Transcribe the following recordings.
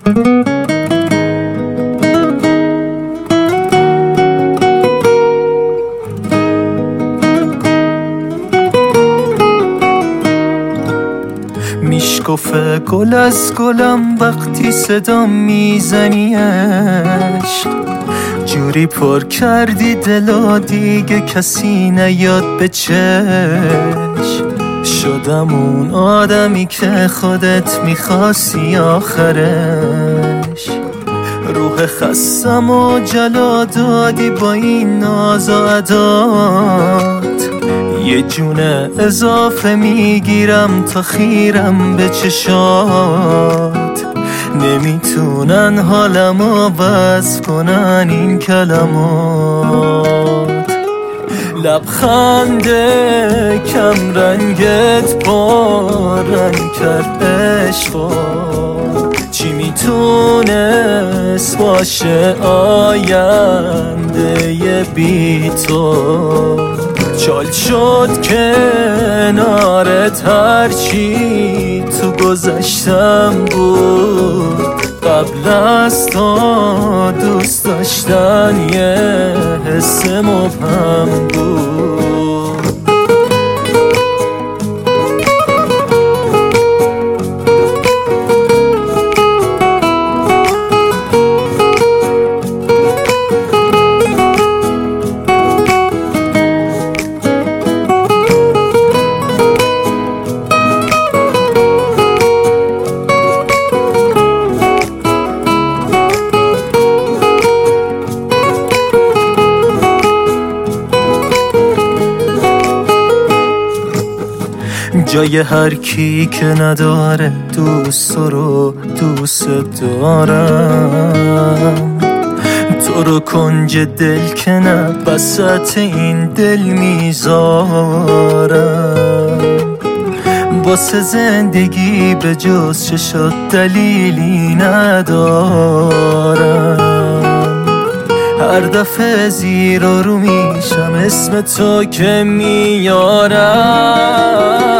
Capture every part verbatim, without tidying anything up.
میشکفه گل از گلم وقتی صدا میزنی عشق، جوری پر کردی دلا دیگه کسی نیاد به چشم. شدم اون آدمی که خودت میخواستی آخرش، روح خستم و جلا دادی با این ناز و عدات. یه جون اضافه میگیرم تا خیرم به چشات، نمیتونن حالمو وصف کنن این کلمات. لبخنده کم رنگت با رنگ کرد عشقا، چی میتونست باشه آینده بی تو؟ چال شد کنارت هرچی تو گذشتم بود، قبل از تو دوست داشتن یه حس مبهم بود. جای هر کی که نداره دوست رو دوست دارم، تو رو کنج دل که نه وسط این دل میذارم. واسه زندگی به جز چشات دلیلی ندارم، هر دفعه زیر و رو میشم اسم تو که میارم.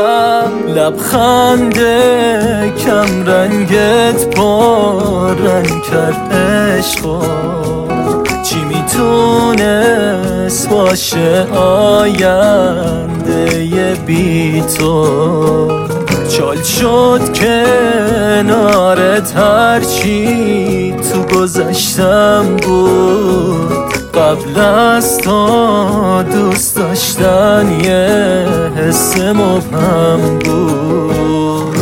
لبخنده کم رنگت با رنگ کرد عشقا، چی میتونست باشه آینده بی تو؟ چال شد کنارت هرچی تو گذشتم بود، قبل از تو دوست داشتن یه حس مبهم بود.